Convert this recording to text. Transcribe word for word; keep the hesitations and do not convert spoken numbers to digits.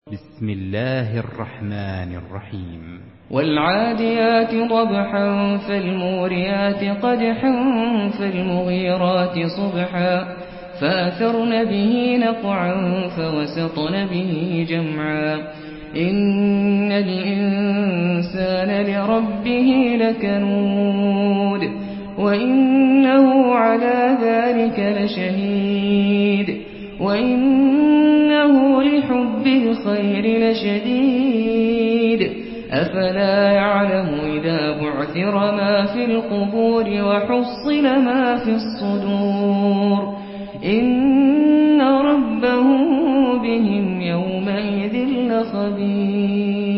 بسم الله الرحمن الرحيم والعاديات ضبحا فالموريات قدحا فالمغيرات صبحا فأثرن به نقعا فوسطن به جمعا إن الإنسان لربه لكنود وإنه على ذلك لشهيد وإنه لحب الخير لشديد أفلا يعلم إذا بعثر ما في القبور وحصل ما في الصدور إن ربهم بهم يومئذ لخبير.